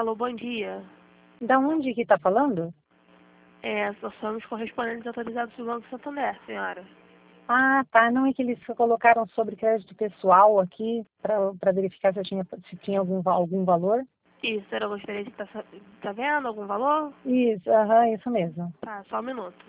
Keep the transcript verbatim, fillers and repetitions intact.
Alô, bom dia. Da onde que tá falando? É, nós somos correspondentes autorizados do Banco Santander, senhora. Ah, tá. Não é que eles colocaram sobre crédito pessoal aqui para verificar se eu tinha, se tinha algum, va- algum valor? Isso, a senhora gostaria de estar sa- tá vendo algum valor? Isso, aham, isso mesmo. Tá, só um minuto.